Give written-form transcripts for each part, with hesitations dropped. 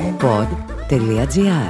pod.gr.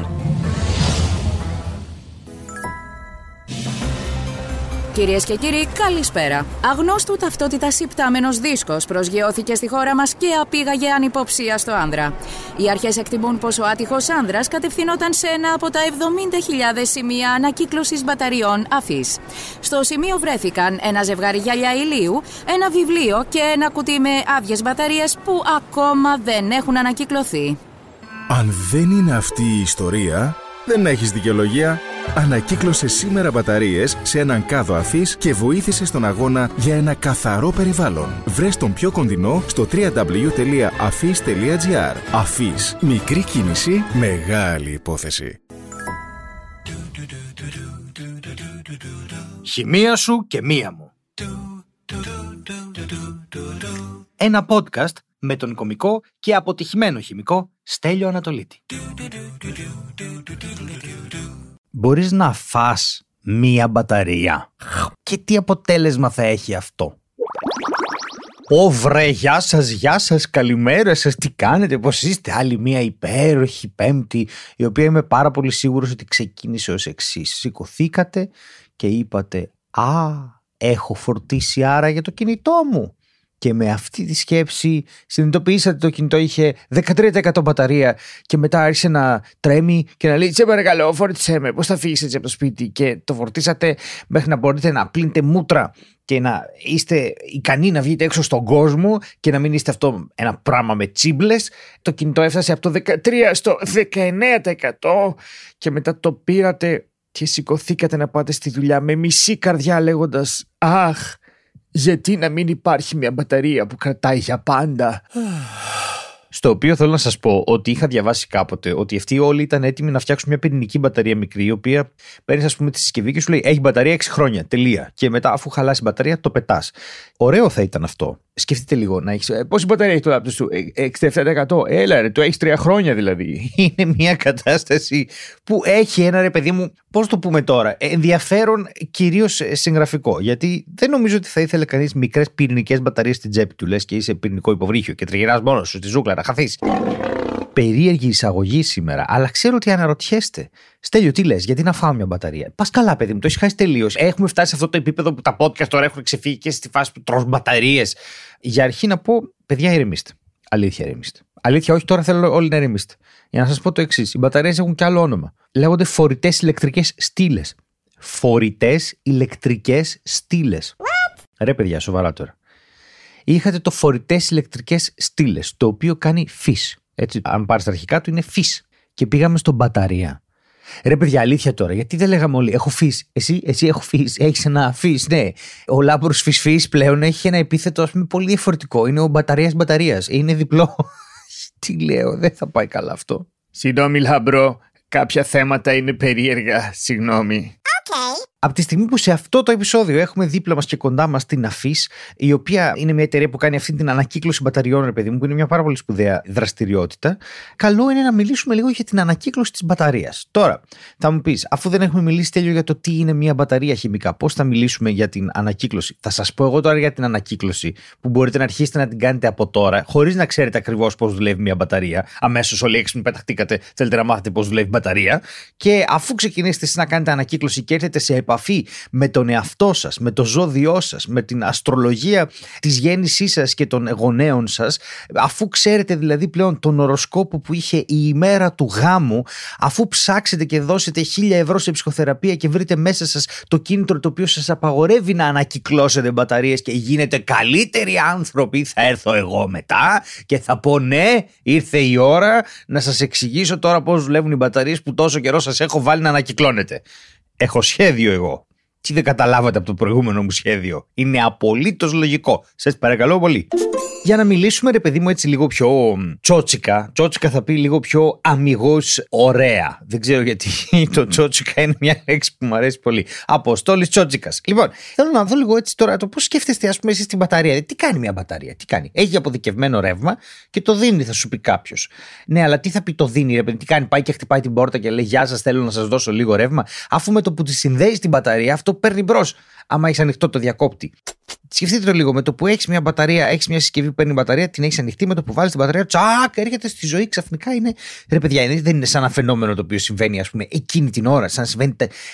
Κυρίες και κύριοι, καλησπέρα. Αγνώστου ταυτότητας υπτάμενος δίσκος προσγειώθηκε στη χώρα μας και απήγαγε ανυποψία στο άνδρα. Οι αρχές εκτιμούν πως ο άτυχος άνδρας κατευθυνόταν σε ένα από τα 70.000 σημεία ανακύκλωσης μπαταριών αφής. Στο σημείο βρέθηκαν ένα ζευγάρι γυαλιά ηλίου, ένα βιβλίο και ένα κουτί με άδειες μπαταρίες που ακόμα δεν έχουν ανακυκλωθεί. Αν δεν είναι αυτή η ιστορία, δεν έχεις δικαιολογία. Ανακύκλωσε σήμερα μπαταρίες σε έναν κάδο αφής και βοήθησε στον αγώνα για ένα καθαρό περιβάλλον. Βρες τον πιο κοντινό στο www.afis.gr. Αφής. Μικρή κίνηση, μεγάλη υπόθεση. Χημεία σου και μία μου. Ένα podcast με τον κωμικό και αποτυχημένο χημικό Στέλιο Ανατολίτη. Μπορείς να φας μία μπαταρία και τι αποτέλεσμα θα έχει αυτό? Βρε, γεια σας, καλημέρα σας, τι κάνετε, πώς είστε? Άλλη μία υπέροχη Πέμπτη, η οποία είμαι πάρα πολύ σίγουρος ότι ξεκίνησε ως εξής. Σηκωθήκατε και είπατε, έχω φορτίσει άρα για το κινητό μου. Και με αυτή τη σκέψη συνειδητοποιήσατε ότι το κινητό είχε 13% μπαταρία και μετά άρχισε να τρέμει και να λέει «Σε παρακαλώ, φόρτισέ με, πώς θα φύγεις έτσι από το σπίτι?» Και το φορτίσατε μέχρι να μπορείτε να πλύνετε μούτρα και να είστε ικανοί να βγείτε έξω στον κόσμο και να μην είστε αυτό ένα πράγμα με τσίμπλες. Το κινητό έφτασε από το 13% στο 19% και μετά το πήρατε και σηκωθήκατε να πάτε στη δουλειά με μισή καρδιά λέγοντας «Αχ, γιατί να μην υπάρχει μια μπαταρία που κρατάει για πάντα?» Στο οποίο θέλω να σας πω ότι είχα διαβάσει κάποτε ότι αυτοί όλοι ήταν έτοιμοι να φτιάξουν μια πυρηνική μπαταρία μικρή, η οποία παίρνει, ας πούμε, τη συσκευή και σου λέει έχει μπαταρία 6 χρόνια, τελεία. Και μετά, αφού χαλάσει η μπαταρία, το πετάς. Ωραίο θα ήταν αυτό. Σκεφτείτε λίγο να έχεις. Πόση μπαταρία έχει το λάπτοπ σου? 67%. Έλα, ρε, το έχεις 3 χρόνια δηλαδή. Είναι μια κατάσταση που έχει ένα, ρε παιδί μου, πώς το πούμε τώρα, ενδιαφέρον κυρίως συγγραφικό. Γιατί δεν νομίζω ότι θα ήθελε κανείς μικρές πυρηνικές μπαταρίες στην τσέπη του, λες και είσαι πυρηνικό υποβρύχιο και τριγυρνάς μόνος σου στη ζούγκλα να χαθείς. Περίεργη εισαγωγή σήμερα, αλλά ξέρω ότι αναρωτιέστε. Στέλιο, τι λες, γιατί να φάω μια μπαταρία? Πας καλά, παιδί μου, το έχεις χάσει τελείως. Έχουμε φτάσει σε αυτό το επίπεδο που τα podcast τώρα έχουν ξεφύγει και στη φάση που τρως μπαταρίες. Για αρχή να πω, παιδιά, ηρεμήστε. Αλήθεια, ηρεμήστε. Αλήθεια, όχι, τώρα θέλω όλοι να ηρεμήσετε. Για να σας πω το εξής: οι μπαταρίες έχουν κι άλλο όνομα. Λέγονται φορητές ηλεκτρικές στήλες. Φορητές ηλεκτρικές στήλες. Ρε, παιδιά, σοβαρά τώρα. Είχατε το φορητές ηλεκτρικές στήλες, το οποίο κάνει φύς. Έτσι, αν πάρεις τα αρχικά του, είναι φύς. Και πήγαμε στο μπαταρία. Ρε, παιδιά, αλήθεια τώρα, γιατί δεν λέγαμε όλοι έχω φύς? Εσύ έχω φύς, έχεις ένα φύς. Ναι, ο Λάμπρος Φυσφύς πλέον έχει ένα επίθετο, ας πούμε, πολύ διαφορετικό. Είναι ο μπαταρίας. Είναι διπλό. Τι λέω, δεν θα πάει καλά αυτό. Συγγνώμη, Λάμπρο, κάποια θέματα είναι περίεργα. Συγγνώμη. Από τη στιγμή που σε αυτό το επεισόδιο έχουμε δίπλα μας και κοντά μας την Αφής, η οποία είναι μια εταιρεία που κάνει αυτή την ανακύκλωση μπαταριών, ρε παιδί μου, που είναι μια πάρα πολύ σπουδαία δραστηριότητα, καλό είναι να μιλήσουμε λίγο για την ανακύκλωση της μπαταρίας. Τώρα, θα μου πεις, αφού δεν έχουμε μιλήσει τέλειο για το τι είναι μια μπαταρία χημικά, πώς θα μιλήσουμε για την ανακύκλωση? Θα σας πω εγώ τώρα για την ανακύκλωση, που μπορείτε να αρχίσετε να την κάνετε από τώρα, χωρίς να ξέρετε ακριβώς πώς δουλεύει μια μπαταρία. Αμέσως όλοι έξυπνοι πεταχτήκατε, θέλετε να μάθετε πώς δουλεύει η μπαταρία. Και αφού ξεκινήσετε εσείς να κάνετε ανακύκλωση και έρθετε σε επαφή με τον εαυτό σας, με το ζώδιό σας, με την αστρολογία της γέννησής σας και των γονέων σας, αφού ξέρετε δηλαδή πλέον τον οροσκόπο που είχε η ημέρα του γάμου, αφού ψάξετε και δώσετε 1.000 ευρώ σε ψυχοθεραπεία και βρείτε μέσα σας το κίνητρο το οποίο σας απαγορεύει να ανακυκλώσετε μπαταρίες και γίνετε καλύτεροι άνθρωποι, θα έρθω εγώ μετά και θα πω ναι, ήρθε η ώρα να σας εξηγήσω τώρα πώς δουλεύουν οι μπαταρίες που τόσο καιρό σας έχω βάλει να ανακυκλώνετε. Έχω σχέδιο εγώ. Τι δεν καταλάβατε από το προηγούμενο μου σχέδιο? Είναι απολύτως λογικό. Σας παρακαλώ πολύ. Για να μιλήσουμε, ρε παιδί μου, έτσι λίγο πιο τσότσικα. Τσότσικα θα πει λίγο πιο αμιγώς ωραία. Δεν ξέρω γιατί το τσότσικα είναι μια λέξη που μου αρέσει πολύ. Αποστόλης Τσότσικας. Λοιπόν, θέλω να δω λίγο έτσι τώρα το πώς σκέφτεστε, ας πούμε, εσείς την μπαταρία. Τι κάνει μια μπαταρία? Τι κάνει? Έχει αποδικευμένο ρεύμα και το δίνει, θα σου πει κάποιος. Ναι, αλλά τι θα πει το δίνει, ρε παιδί? Τι κάνει? Πάει και χτυπάει την πόρτα και λέει γεια σας, θέλω να σας δώσω λίγο ρεύμα. Αφού με το που τη συνδέει την μπαταρία, αυτό παίρνει μπρος. Άμα έχεις ανοιχτό το διακόπτη. Σκεφτείτε το λίγο, με το που έχεις μια μπαταρία, έχεις μια συσκευή παίρνει η μπαταρία, την έχει ανοιχτή, με το που βάλει την μπαταρία, τσακ, έρχεται στη ζωή ξαφνικά. Είναι. Ρε παιδιά, δεν είναι σαν ένα φαινόμενο το οποίο συμβαίνει, ας πούμε, εκείνη την ώρα, σαν να συμβαίνει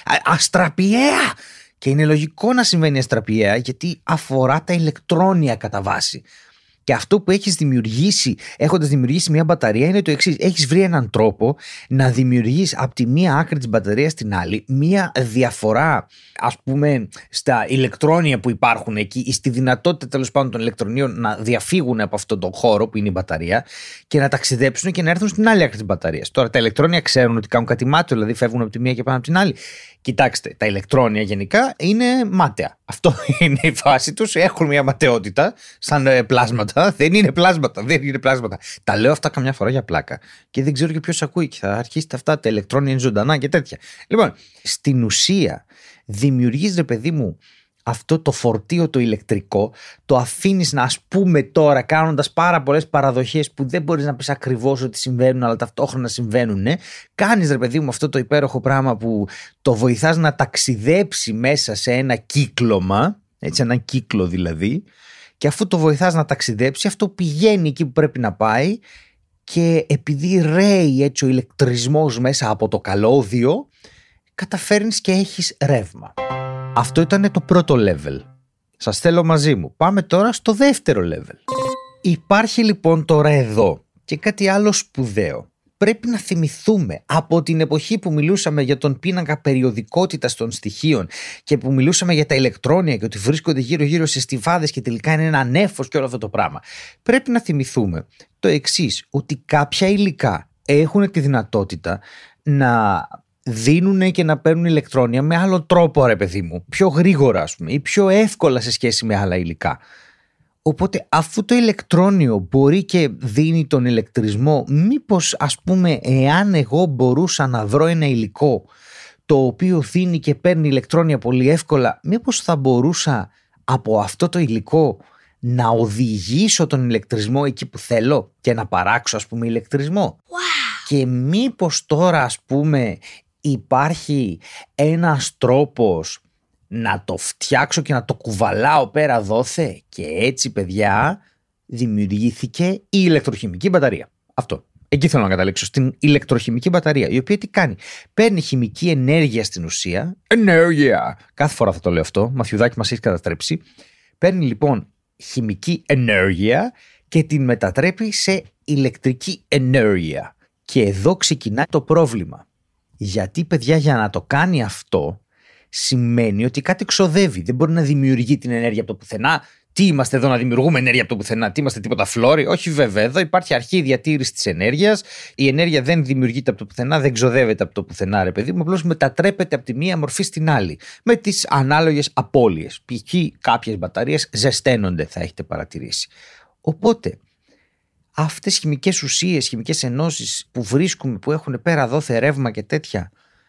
αστραπιαία. Και είναι λογικό να συμβαίνει αστραπιαία, γιατί αφορά τα ηλεκτρόνια κατά βάση. Και αυτό που έχεις δημιουργήσει, έχοντας δημιουργήσει μια μπαταρία, είναι το εξής. Έχεις βρει έναν τρόπο να δημιουργείς από τη μία άκρη της μπαταρίας στην άλλη μια διαφορά, ας πούμε, στα ηλεκτρόνια που υπάρχουν εκεί ή στη δυνατότητα τέλος πάντων των ηλεκτρονίων να διαφύγουν από αυτόν τον χώρο που είναι η μπαταρία και να ταξιδέψουν και να έρθουν στην άλλη άκρη της μπαταρίας. Τώρα τα ηλεκτρόνια ξέρουν ότι κάνουν κάτι μάταιο, δηλαδή φεύγουν από τη μία και πάνε από την άλλη. Κοιτάξτε, τα ηλεκτρόνια γενικά είναι μάταια. Αυτό είναι η φάση τους. Έχουν μια ματαιότητα σαν πλάσματα. Δεν είναι πλάσματα. Τα λέω αυτά καμιά φορά για πλάκα. Και δεν ξέρω και ποιος ακούει. Και θα αρχίσετε αυτά. Τα ηλεκτρόνια είναι ζωντανά και τέτοια. Λοιπόν, στην ουσία δημιουργείς, ρε παιδί μου, αυτό το φορτίο το ηλεκτρικό, το αφήνεις να, ας πούμε τώρα, κάνοντας πάρα πολλές παραδοχές που δεν μπορείς να πεις ακριβώς ότι συμβαίνουν, αλλά ταυτόχρονα συμβαίνουν. Κάνεις, ρε παιδί μου, αυτό το υπέροχο πράγμα που το βοηθάς να ταξιδέψει μέσα σε ένα κύκλωμα, έτσι, ένα κύκλο δηλαδή, και αφού το βοηθάς να ταξιδέψει, αυτό πηγαίνει εκεί που πρέπει να πάει και επειδή ρέει έτσι ο ηλεκτρισμός μέσα από το καλώδιο, καταφέρνεις και έχεις ρεύμα. Αυτό ήταν το πρώτο level. Σας θέλω μαζί μου. Πάμε τώρα στο δεύτερο level. Υπάρχει λοιπόν τώρα εδώ και κάτι άλλο σπουδαίο. Πρέπει να θυμηθούμε από την εποχή που μιλούσαμε για τον πίνακα περιοδικότητας των στοιχείων και που μιλούσαμε για τα ηλεκτρόνια και ότι βρίσκονται γύρω-γύρω σε στιβάδες και τελικά είναι ένα νέφος και όλο αυτό το πράγμα. Πρέπει να θυμηθούμε το εξής, ότι κάποια υλικά έχουν τη δυνατότητα να δίνουν και να παίρνουν ηλεκτρόνια με άλλο τρόπο, ρε παιδί μου, πιο γρήγορα ας πούμε ή πιο εύκολα σε σχέση με άλλα υλικά. Οπότε αφού το ηλεκτρόνιο μπορεί και δίνει τον ηλεκτρισμό, μήπως ας πούμε εάν εγώ μπορούσα να βρω ένα υλικό το οποίο δίνει και παίρνει ηλεκτρόνια πολύ εύκολα, μήπως θα μπορούσα από αυτό το υλικό να οδηγήσω τον ηλεκτρισμό εκεί που θέλω και να παράξω ας πούμε ηλεκτρισμό. Wow. Και μήπως τώρα ας πούμε υπάρχει ένας τρόπος να το φτιάξω και να το κουβαλάω πέρα δόθε και έτσι παιδιά δημιουργήθηκε η ηλεκτροχημική μπαταρία. Αυτό. Εκεί θέλω να καταλήξω, στην ηλεκτροχημική μπαταρία, η οποία τι κάνει? Παίρνει χημική ενέργεια στην ουσία. Ενέργεια! Κάθε φορά θα το λέω αυτό, μαθιουδάκι μας έχει καταστρέψει. Παίρνει λοιπόν χημική ενέργεια και την μετατρέπει σε ηλεκτρική ενέργεια. Και εδώ ξεκινάει το πρόβλημα. Γιατί παιδιά για να το κάνει αυτό σημαίνει ότι κάτι ξοδεύει. Δεν μπορεί να δημιουργεί την ενέργεια από το πουθενά. Τι είμαστε εδώ να δημιουργούμε ενέργεια από το πουθενά? Τι είμαστε τίποτα φλόροι? Όχι βέβαια. Εδώ υπάρχει αρχή διατήρηση της ενέργειας. Η ενέργεια δεν δημιουργείται από το πουθενά, δεν ξοδεύεται από το πουθενά, ρε παιδί μου. Απλώς μετατρέπεται από τη μία μορφή στην άλλη. Με τις ανάλογες απώλειες. Π.χ. κάποιες μπαταρίες ζεσταίνονται, θα έχετε παρατηρήσει. Οπότε αυτές οι χημικές ουσίες, χημικές ενώσεις που βρίσκουμε, που έχουν πέρα δόθε ρεύμα και τέτοια,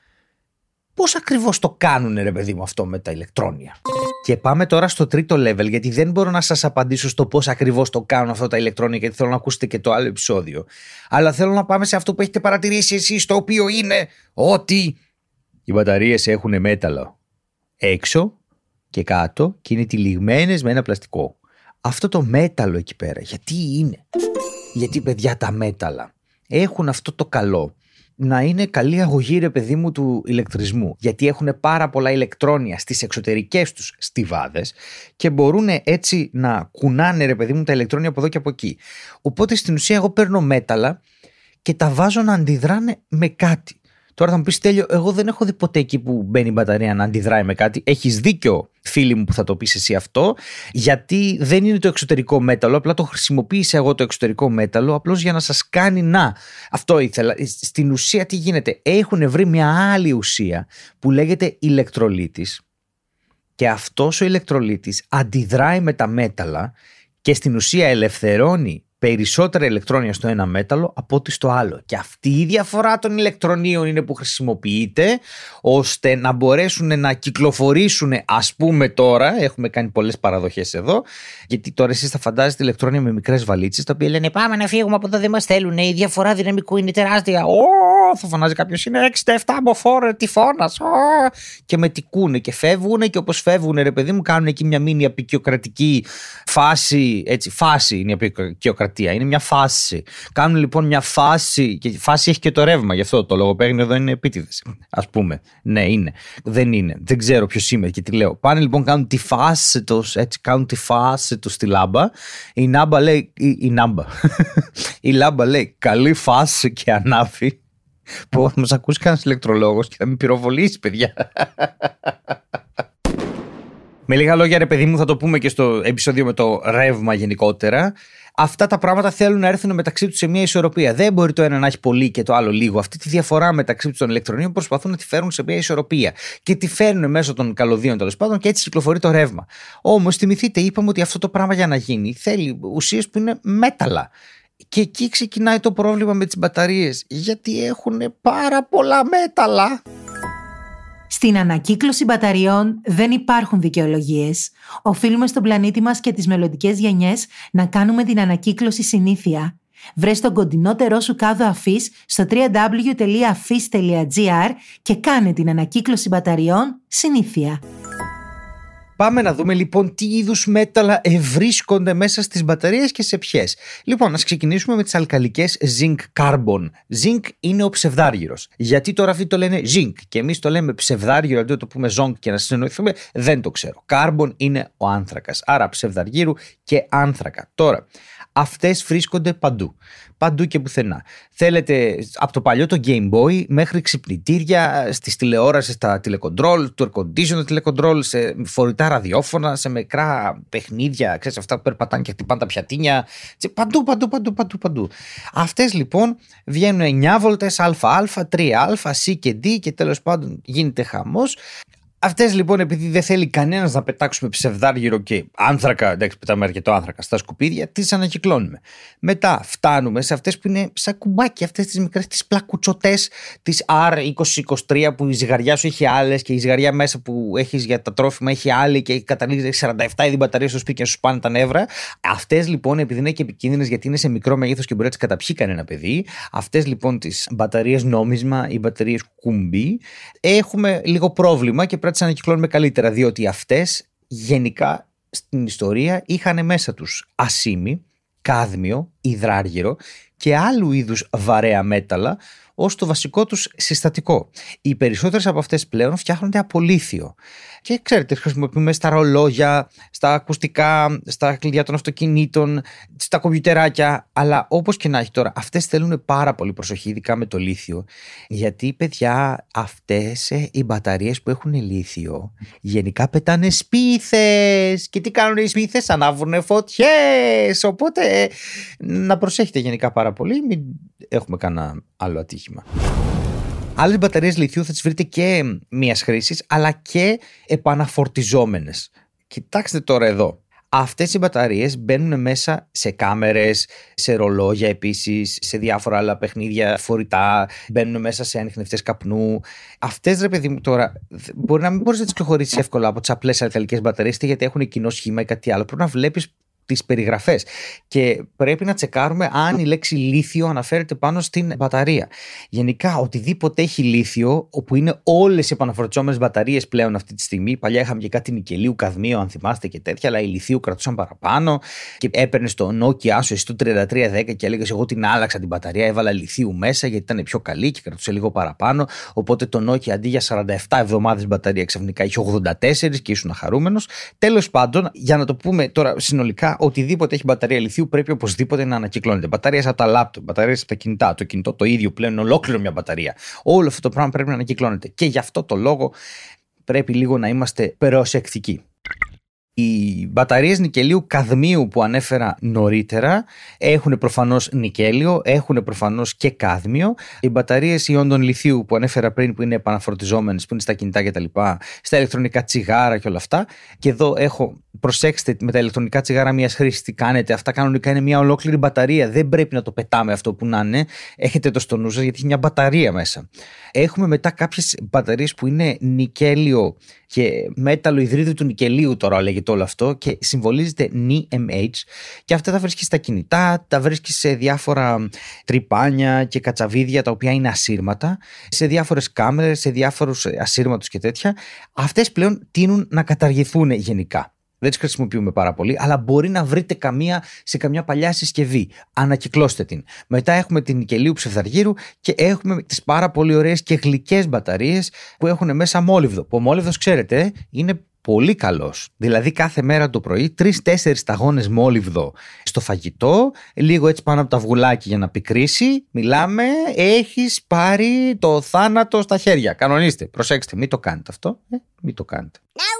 πώς ακριβώς το κάνουνε ρε παιδί μου αυτό με τα ηλεκτρόνια? Και πάμε τώρα στο τρίτο level, γιατί δεν μπορώ να σας απαντήσω στο πώς ακριβώς το κάνουν αυτά τα ηλεκτρόνια, γιατί θέλω να ακούσετε και το άλλο επεισόδιο. Αλλά θέλω να πάμε σε αυτό που έχετε παρατηρήσει εσείς, το οποίο είναι ότι οι μπαταρίες έχουν μέταλλο έξω και κάτω και είναι τυλιγμένες με ένα πλαστικό. Αυτό το μέταλλο εκεί πέρα, γιατί είναι? Γιατί παιδιά τα μέταλλα έχουν αυτό το καλό, να είναι καλή αγωγή ρε παιδί μου του ηλεκτρισμού, γιατί έχουν πάρα πολλά ηλεκτρόνια στις εξωτερικές τους στιβάδες και μπορούν έτσι να κουνάνε ρε παιδί μου τα ηλεκτρόνια από εδώ και από εκεί. Οπότε στην ουσία εγώ παίρνω μέταλλα και τα βάζω να αντιδράνε με κάτι. Τώρα θα μου πεις Τέλειο, εγώ δεν έχω δει ποτέ εκεί που μπαίνει η μπαταρία να αντιδράει με κάτι. Έχεις δίκιο φίλοι μου που θα το πεις εσύ αυτό, γιατί δεν είναι το εξωτερικό μέταλλο, απλά το χρησιμοποίησα εγώ το εξωτερικό μέταλλο απλώς για να σας κάνει να. Αυτό ήθελα. Στην ουσία τι γίνεται? Έχουν βρει μια άλλη ουσία που λέγεται ηλεκτρολίτης και αυτός ο ηλεκτρολίτης αντιδράει με τα μέταλλα και στην ουσία ελευθερώνει περισσότερα ηλεκτρόνια στο ένα μέταλλο από ότι στο άλλο. Και αυτή η διαφορά των ηλεκτρονίων είναι που χρησιμοποιείται ώστε να μπορέσουν να κυκλοφορήσουν, ας πούμε τώρα, έχουμε κάνει πολλές παραδοχές εδώ, γιατί τώρα εσείς θα φαντάζεστε ηλεκτρόνια με μικρές βαλίτσες, τα οποία λένε πάμε να φύγουμε από εδώ, δεν μας θέλουν, η διαφορά δυναμικού είναι τεράστια. θα φωνάζει κάποιος, είναι 67 μποφόρ, τι φώνας, και μετικούνε και φεύγουνε, και όπως φεύγουνε, ρε παιδί μου, κάνουν εκεί μια μίνι απικιοκρατική φάση, έτσι, φάση είναι η απικιοκρατία, είναι μια φάση. Κάνουν λοιπόν μια φάση, και φάση έχει και το ρεύμα, γι' αυτό το λογοπαίγνιο εδώ είναι επίτηδες, ας πούμε. Ναι, είναι. Δεν είναι. Δεν ξέρω ποιος είμαι και τι λέω. Πάνε λοιπόν, κάνουν τη φάση τους, έτσι, κάνουν τη φάση τους στη λάμπα. Η λάμπα λέει, η λάμπα λέει, καλή φάση, και ανάβει. Που θα μας ακούσει κανένας ηλεκτρολόγος και θα με πυροβολήσει, παιδιά. Με λίγα λόγια, ρε παιδί μου, θα το πούμε και στο επεισόδιο με το ρεύμα γενικότερα. Αυτά τα πράγματα θέλουν να έρθουν μεταξύ τους σε μια ισορροπία. Δεν μπορεί το ένα να έχει πολύ και το άλλο λίγο. Αυτή τη διαφορά μεταξύ των ηλεκτρονίων προσπαθούν να τη φέρουν σε μια ισορροπία. Και τη φέρνουν μέσω των καλωδίων, τέλος πάντων, και έτσι κυκλοφορεί το ρεύμα. Όμως, θυμηθείτε, είπαμε ότι αυτό το πράγμα για να γίνει θέλει ουσίες που είναι μέταλλα. Και εκεί ξεκινάει το πρόβλημα με τις μπαταρίες. Γιατί έχουν πάρα πολλά μέταλλα. Στην ανακύκλωση μπαταριών δεν υπάρχουν δικαιολογίες. Οφείλουμε στον πλανήτη μας και τις μελλοντικές γενιές να κάνουμε την ανακύκλωση συνήθεια. Βρες τον κοντινότερό σου κάδο αφής στο www.afis.gr και κάνε την ανακύκλωση μπαταριών συνήθεια. Πάμε να δούμε λοιπόν τι είδους μέταλλα ευρίσκονται μέσα στις μπαταρίες και σε ποιες. Λοιπόν, ας ξεκινήσουμε με τις αλκαλικές zinc carbon. Zinc είναι ο ψευδάργυρος. Γιατί τώρα αυτοί το λένε zinc και εμείς το λέμε ψευδάργυρο, αντί να το πούμε zonk και να συνεννοηθούμε, δεν το ξέρω. Carbon είναι ο άνθρακας. Άρα ψευδαργύρου και άνθρακα. Τώρα, αυτές βρίσκονται παντού. Παντού και πουθενά. Θέλετε από το παλιό το Game Boy μέχρι ξυπνητήρια, στις τηλεόρασεις, τα τηλεκοντρόλ, το air condition, τα τηλεκοντρόλ, σε φορητά ραδιόφωνα, σε μικρά παιχνίδια, ξέρεις, αυτά που περπατάνε και χτυπάνε τα πιατίνια. Παντού. Αυτές λοιπόν βγαίνουν 9 βολτές, ΑΑ, 3α, C και D και τέλος πάντων γίνεται χαμός. Αυτές λοιπόν, επειδή δεν θέλει κανένας να πετάξουμε ψευδάργυρο και άνθρακα, εντάξει, πετάμε αρκετό άνθρακα στα σκουπίδια, τις ανακυκλώνουμε. Μετά φτάνουμε σε αυτές που είναι σαν κουμπάκια, αυτές τις μικρές, τις πλακουτσοτές, τις R2023 που η ζυγαριά σου έχει άλλες και η ζυγαριά μέσα που έχεις για τα τρόφιμα έχει άλλη και καταλήγει 47 είδη μπαταρίες στο σπίτι και να σου σπάνε τα νεύρα. Αυτές λοιπόν, επειδή είναι και επικίνδυνες γιατί είναι σε μικρό μέγεθος και μπορεί να τις καταπιεί κανένα παιδί, αυτές λοιπόν τις μπαταρίες νόμισμα ή μπαταρίες κουμπί, έχουμε λίγο πρόβλημα και πρέπει να τις ανακυκλώνουμε καλύτερα, διότι αυτές γενικά στην ιστορία είχαν μέσα τους ασίμι, κάδμιο, υδράργυρο και άλλου είδους βαρέα μέταλλα ως το βασικό τους συστατικό. Οι περισσότερες από αυτές πλέον φτιάχνονται από λίθιο. Και ξέρετε, χρησιμοποιούμε στα ρολόγια, στα ακουστικά, στα κλειδιά των αυτοκινήτων, στα κομπιουτεράκια. Αλλά όπως και να έχει τώρα, αυτές θέλουν πάρα πολύ προσοχή, ειδικά με το λίθιο. Γιατί, παιδιά, αυτές οι μπαταρίες που έχουν λίθιο γενικά πετάνε σπίθες. Και τι κάνουν οι σπίθες? Ανάβουν φωτιές. Οπότε να προσέχετε γενικά πάρα πολύ, μην έχουμε κανένα άλλο ατύχημα. Άλλες μπαταρίες λιθιού θα τις βρείτε και μίας χρήσης, αλλά και επαναφορτιζόμενες. Κοιτάξτε τώρα εδώ. Αυτές οι μπαταρίες μπαίνουν μέσα σε κάμερες, σε ρολόγια επίσης, σε διάφορα άλλα παιχνίδια φορητά, μπαίνουν μέσα σε ανιχνευτές καπνού. Αυτές, ρε παιδί μου, τώρα μπορεί να μην μπορείς να τις ξεχωρίσεις εύκολα από τις απλές αλκαλικές μπαταρίες, γιατί έχουν κοινό σχήμα ή κάτι άλλο. Πρέπει να βλέπεις τις περιγραφές και πρέπει να τσεκάρουμε αν η λέξη λίθιο αναφέρεται πάνω στην μπαταρία. Γενικά, οτιδήποτε έχει λίθιο, όπου είναι όλες οι επαναφορτιζόμενες μπαταρίες πλέον αυτή τη στιγμή, παλιά είχαμε και κάτι νικελίου, καδμίου, αν θυμάστε και τέτοια, αλλά οι λιθίου κρατούσαν παραπάνω και έπαιρνε το Nokia σου εσύ το 3310 και έλεγες εγώ την άλλαξα την μπαταρία, έβαλα λιθίου μέσα γιατί ήταν πιο καλή και κρατούσε λίγο παραπάνω. Οπότε το Nokia αντί για 47 εβδομάδες μπαταρία ξαφνικά είχε 84 και ήσουν χαρούμενος. Τέλος πάντων, για να το πούμε τώρα συνολικά, οτιδήποτε έχει μπαταρία λιθίου πρέπει οπωσδήποτε να ανακυκλώνεται. Μπαταρίες από τα λάπτοπ, μπαταρίες από τα κινητά, το κινητό το ίδιο πλέον είναι ολόκληρο μια μπαταρία. Όλο αυτό το πράγμα πρέπει να ανακυκλώνεται. Και γι' αυτό το λόγο πρέπει λίγο να είμαστε προσεκτικοί. Οι μπαταρίες νικελίου καδμίου που ανέφερα νωρίτερα έχουν προφανώς νικέλιο, έχουν προφανώς και κάδμιο. Οι μπαταρίες ιόντων λιθίου που ανέφερα πριν, που είναι επαναφορτιζόμενες, που είναι στα κινητά κτλ., στα ηλεκτρονικά τσιγάρα και όλα αυτά. Και εδώ έχω προσέξτε με τα ηλεκτρονικά τσιγάρα μιας χρήσης τι κάνετε. Αυτά κανονικά είναι μια ολόκληρη μπαταρία. Δεν πρέπει να το πετάμε αυτό που να είναι. Έχετε το στο νου σας γιατί έχει μια μπαταρία μέσα. Έχουμε μετά κάποιες μπαταρίες που είναι νικέλιο και μέταλλο υδρίδιο του νικελίου, τώρα λέγεται όλο αυτό, και συμβολίζεται NiMH. Και αυτά τα βρίσκεις στα κινητά, τα βρίσκεις σε διάφορα τρυπάνια και κατσαβίδια τα οποία είναι ασύρματα, σε διάφορες κάμερες, σε διάφορους ασύρματους και τέτοια. Αυτές πλέον τείνουν να καταργηθούν γενικά. Δεν τις χρησιμοποιούμε πάρα πολύ, αλλά μπορεί να βρείτε σε καμιά παλιά συσκευή. Ανακυκλώστε την. Μετά έχουμε την νικελίου ψευδαργύρου και έχουμε τις πάρα πολύ ωραίες και γλυκές μπαταρίες που έχουν μέσα μόλιβδο. Που ο μόλιβδος, ξέρετε, είναι πολύ καλός. Δηλαδή κάθε μέρα το πρωί 3-4 σταγόνες μόλιβδο στο φαγητό, λίγο έτσι πάνω από τα αυγουλάκια για να πικρίσει. Μιλάμε, έχεις πάρει το θάνατο στα χέρια. Κανονίστε, προσέξτε, μην το κάνετε αυτό. Μην το κάνετε.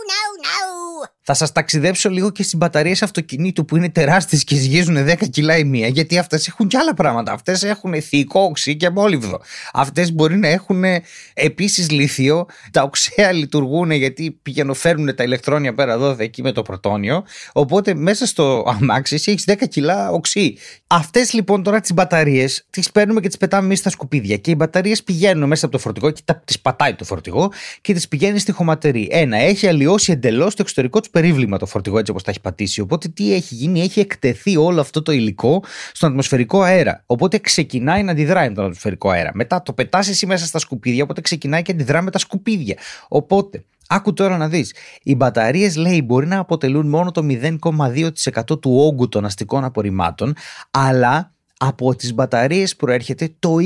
Θα σας ταξιδέψω λίγο και στις μπαταρίες αυτοκινήτου που είναι τεράστιες και ζυγίζουν 10 κιλά η μία, γιατί αυτές έχουν κι άλλα πράγματα. Αυτές έχουν θηικό οξύ και μόλιβδο. Αυτές μπορεί να έχουν επίσης λίθιο. Τα οξέα λειτουργούν γιατί φέρνουν τα ηλεκτρόνια πέρα εδώ, εκεί με το πρωτόνιο. Οπότε μέσα στο αμάξι έχεις 10 κιλά οξύ. Αυτές λοιπόν τώρα τις μπαταρίες τις παίρνουμε και τις πετάμε εμείς στα σκουπίδια. Και οι μπαταρίες πηγαίνουν μέσα από το φορτηγό και τις πατάει το φορτηγό και τις πηγαίνει στη χωματερή. Έχει αλλοιώσει εντελώς το εξωτερικό του περίβλημα το φορτηγό έτσι όπως τα έχει πατήσει. Οπότε τι έχει γίνει, έχει εκτεθεί όλο αυτό το υλικό στον ατμοσφαιρικό αέρα. Οπότε ξεκινάει να αντιδράει με τον ατμοσφαιρικό αέρα. Μετά το πετάς εσύ μέσα στα σκουπίδια, οπότε ξεκινάει και αντιδρά με τα σκουπίδια. Οπότε, άκου τώρα να δεις. Οι μπαταρίες, λέει, μπορεί να αποτελούν μόνο το 0,2% του όγκου των αστικών απορριμμάτων, αλλά από τις μπαταρίες προέρχεται το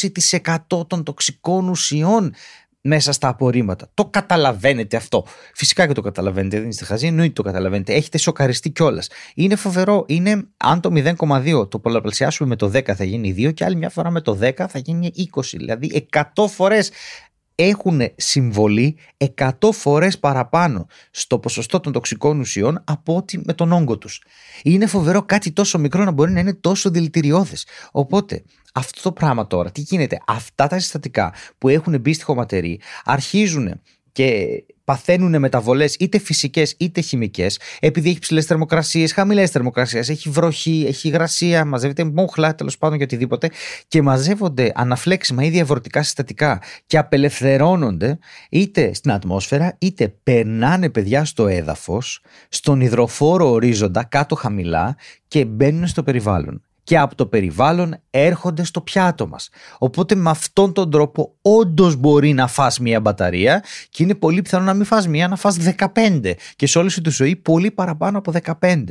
20% των τοξικών ουσιών μέσα στα απορρίμματα. Το καταλαβαίνετε αυτό? Φυσικά και το καταλαβαίνετε, δεν είστε χαζοί, εννοείται το καταλαβαίνετε. Έχετε σοκαριστεί κιόλας. Είναι φοβερό. Είναι, αν το 0,2 το πολλαπλασιάσουμε με το 10 θα γίνει 2 και άλλη μια φορά με το 10 θα γίνει 20. Δηλαδή 100 φορές έχουν συμβολή, 100 φορές παραπάνω στο ποσοστό των τοξικών ουσιών από ότι με τον όγκο τους. Είναι φοβερό κάτι τόσο μικρό να μπορεί να είναι τόσο δηλητηριώδες. Οπότε αυτό το πράγμα τώρα, τι γίνεται? Αυτά τα συστατικά που έχουν μπει στη χωματερή αρχίζουν και παθαίνουν μεταβολές είτε φυσικές είτε χημικές, επειδή έχει ψηλές θερμοκρασίες, χαμηλές θερμοκρασίες, έχει βροχή, έχει υγρασία, μαζεύεται μούχλα, τέλος πάντων για οτιδήποτε, και μαζεύονται αναφλέξιμα ή διαφορετικά συστατικά και απελευθερώνονται είτε στην ατμόσφαιρα είτε περνάνε, παιδιά, στο έδαφος, στον υδροφόρο ορίζοντα κάτω χαμηλά και μπαίνουν στο περιβάλλον. Και από το περιβάλλον έρχονται στο πιάτο μας. Οπότε με αυτόν τον τρόπο όντως μπορεί να φας μια μπαταρία και είναι πολύ πιθανό να μην φας μια, να φας 15 και σε όλη σου τη ζωή πολύ παραπάνω από 15.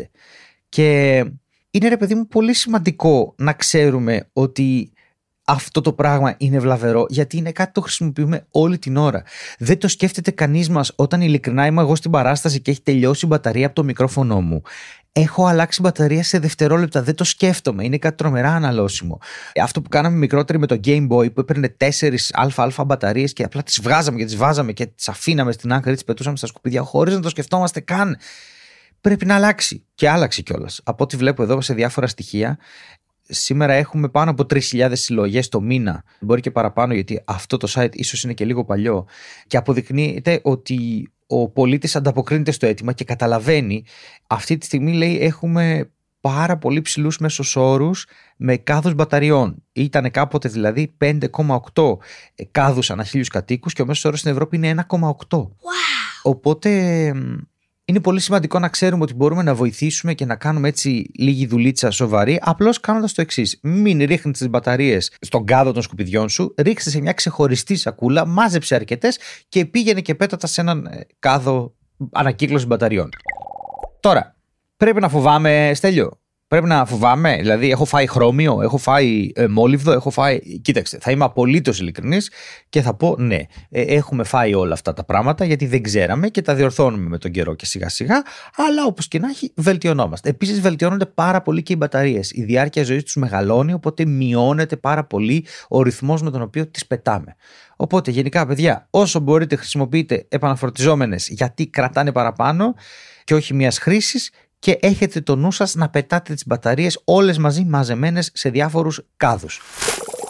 Και είναι, ρε παιδί μου, πολύ σημαντικό να ξέρουμε ότι αυτό το πράγμα είναι βλαβερό, γιατί είναι κάτι το χρησιμοποιούμε όλη την ώρα. Δεν το σκέφτεται κανείς μας όταν ειλικρινά είμαι εγώ στην παράσταση και έχει τελειώσει η μπαταρία από το μικρόφωνο μου. Έχω αλλάξει μπαταρία σε δευτερόλεπτα, δεν το σκέφτομαι. Είναι κάτι τρομερά αναλώσιμο. Αυτό που κάναμε μικρότεροι με το Game Boy, που έπαιρνε 4 αλφα μπαταρίες και απλά τις βγάζαμε και τις βάζαμε και τις αφήναμε στην άκρη, τις πετούσαμε στα σκουπίδια χωρίς να το σκεφτόμαστε καν. Πρέπει να αλλάξει. Και άλλαξε κιόλας. Από ό,τι βλέπω εδώ σε διάφορα στοιχεία, σήμερα έχουμε πάνω από 3.000 συλλογές το μήνα. Μπορεί και παραπάνω, γιατί αυτό το site ίσως είναι και λίγο παλιό. Και αποδεικνύεται ότι ο πολίτης ανταποκρίνεται στο αίτημα και καταλαβαίνει. Αυτή τη στιγμή, λέει, έχουμε πάρα πολύ ψηλούς μέσους όρους με κάδους μπαταριών. Ήταν κάποτε δηλαδή 5,8 κάδους ανά 1.000 κατοίκους και ο μέσος όρος στην Ευρώπη είναι 1,8. Wow. Οπότε είναι πολύ σημαντικό να ξέρουμε ότι μπορούμε να βοηθήσουμε και να κάνουμε έτσι λίγη δουλίτσα σοβαρή, απλώς κάνοντας το εξής. Μην ρίχνεις τις μπαταρίες στον κάδο των σκουπιδιών σου, ρίξτε σε μια ξεχωριστή σακούλα, μάζεψε αρκετές και πήγαινε και πέτατα σε έναν κάδο ανακύκλωση μπαταριών. Τώρα, πρέπει να φοβάμαι, Στέλιο? Πρέπει να φοβάμαι? Δηλαδή, έχω φάει χρώμιο, έχω φάει μόλιβδο, έχω φάει. Κοίταξε, θα είμαι απολύτως ειλικρινής και θα πω ναι. Έχουμε φάει όλα αυτά τα πράγματα γιατί δεν ξέραμε και τα διορθώνουμε με τον καιρό και σιγά σιγά. Αλλά όπως και να έχει, βελτιωνόμαστε. Επίσης, βελτιώνονται πάρα πολύ και οι μπαταρίες. Η διάρκεια ζωής τους μεγαλώνει, οπότε μειώνεται πάρα πολύ ο ρυθμός με τον οποίο τις πετάμε. Οπότε, γενικά, παιδιά, όσο μπορείτε, χρησιμοποιείτε επαναφορτιζόμενες γιατί κρατάνε παραπάνω και όχι μιας χρήσης. Και έχετε το νου σας να πετάτε τις μπαταρίες όλες μαζί μαζεμένες σε διάφορους κάδους.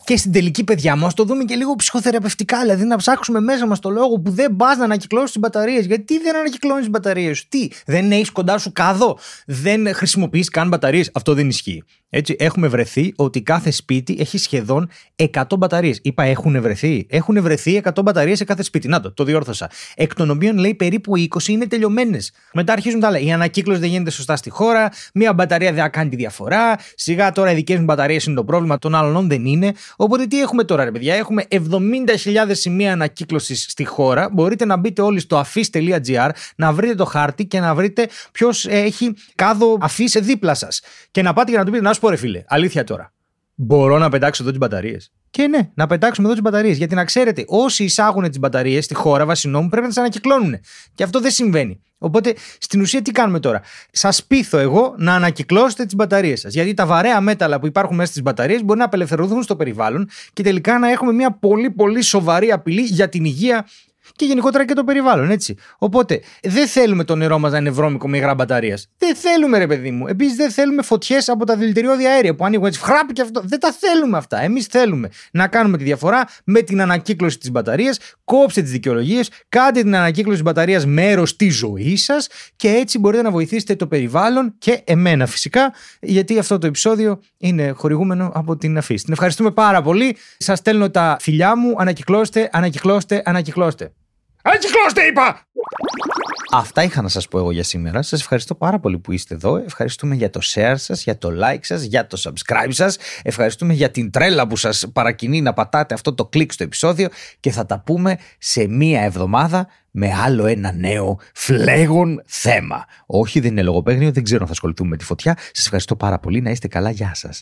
Και στην τελική, παιδιά μου, ας το δούμε και λίγο ψυχοθεραπευτικά. Δηλαδή, να ψάξουμε μέσα μας το λόγο που δεν πας να ανακυκλώσεις τις μπαταρίες. Γιατί δεν ανακυκλώνεις τις μπαταρίες σου? Τι, δεν έχεις κοντά σου κάδο? Δεν χρησιμοποιείς καν μπαταρίες? Αυτό δεν ισχύει. Έτσι, έχουμε βρεθεί ότι κάθε σπίτι έχει σχεδόν 100 μπαταρίες. Είπα έχουν βρεθεί. Έχουν βρεθεί 100 μπαταρίες σε κάθε σπίτι. Να το διόρθωσα. Εκ των οποίων λέει περίπου 20 είναι τελειωμένες. Μετά αρχίζουν τα άλλα. Η ανακύκλωση δεν γίνεται σωστά στη χώρα. Μία μπαταρία δεν κάνει τη διαφορά. Σιγά τώρα οι δικές μου μπαταρίες είναι το πρόβλημα, των άλλων δεν είναι. Οπότε τι έχουμε τώρα, ρε παιδιά? Έχουμε 70.000 σημεία ανακύκλωσης στη χώρα. Μπορείτε να μπείτε όλοι στο afis.gr, να βρείτε το χάρτη και να βρείτε ποιος έχει κάδο αφής δίπλα σας. Και να πάτε και να του πείτε, να σου πω ρε φίλε, αλήθεια τώρα, μπορώ να πετάξω εδώ τις μπαταρίες? Και ναι, να πετάξουμε εδώ τις μπαταρίες. Γιατί να ξέρετε, όσοι εισάγουν τις μπαταρίες στη χώρα βάσει νόμου πρέπει να τις ανακυκλώνουν. Και αυτό δεν συμβαίνει. Οπότε στην ουσία τι κάνουμε τώρα? Σας πείθω εγώ να ανακυκλώσετε τις μπαταρίες σας. Γιατί τα βαρέα μέταλλα που υπάρχουν μέσα στις μπαταρίες μπορεί να απελευθερωθούν στο περιβάλλον και τελικά να έχουμε μια πολύ πολύ σοβαρή απειλή για την υγεία και γενικότερα και το περιβάλλον, έτσι. Οπότε δεν θέλουμε το νερό μας να είναι βρώμικο με υγρά μπαταρίας. Δεν θέλουμε, ρε παιδί μου. Επίσης δεν θέλουμε φωτιές από τα δηλητηριώδη αέρια που ανοίγουν έτσι φράπ και αυτό. Δεν τα θέλουμε αυτά. Εμείς θέλουμε να κάνουμε τη διαφορά με την ανακύκλωση της μπαταρίας. Κόψτε τις δικαιολογίες, κάντε την ανακύκλωση της μπαταρίας μέρος της ζωής σας και έτσι μπορείτε να βοηθήσετε το περιβάλλον και εμένα φυσικά, γιατί αυτό το επεισόδιο είναι χορηγούμενο από την Αφής. Την ευχαριστούμε πάρα πολύ. Σας στέλνω τα φιλιά μου. Ανακυκλώστε, ανακυκλώστε, ανακυκλώστε. Ανακυκλώστε, είπα! Αυτά είχα να σας πω εγώ για σήμερα. Σας ευχαριστώ πάρα πολύ που είστε εδώ. Ευχαριστούμε για το share σας, για το like σας, για το subscribe σας. Ευχαριστούμε για την τρέλα που σας παρακινεί να πατάτε αυτό το κλικ στο επεισόδιο και θα τα πούμε σε μία εβδομάδα με άλλο ένα νέο φλέγον θέμα. Όχι, δεν είναι λογοπαίγνιο, δεν ξέρω αν θα ασχοληθούμε με τη φωτιά. Σας ευχαριστώ πάρα πολύ, να είστε καλά, γεια σας.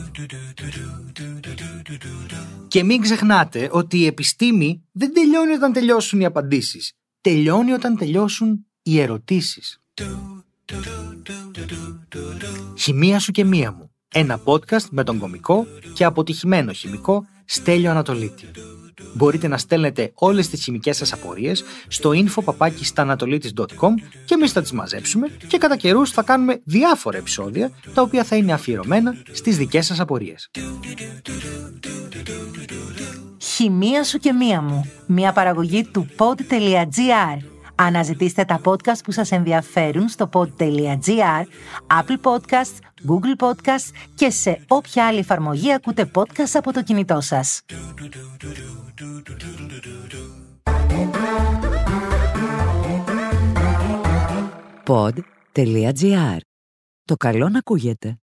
Και μην ξεχνάτε ότι η επιστήμη δεν τελειώνει όταν τελειώσουν οι απαντήσεις. Τελειώνει όταν τελειώσουν οι ερωτήσεις. Χημεία σου και μία μου. Ένα podcast με τον κωμικό και αποτυχημένο χημικό Στέλιο Ανατολίτη. Μπορείτε να στέλνετε όλες τις χημικές σας απορίες στο info@stanatolitis.com και εμείς θα τις μαζέψουμε και κατά καιρούς θα κάνουμε διάφορα επεισόδια τα οποία θα είναι αφιερωμένα στις δικές σας απορίες. Χημεία σου και μία μου. Μια παραγωγή του pod.gr. Αναζητήστε τα podcast που σας ενδιαφέρουν στο pod.gr, Apple Podcasts, Google Podcasts και σε όποια άλλη εφαρμογή ακούτε podcast από το κινητό σας. Pod.gr. Το καλό να ακούγεται.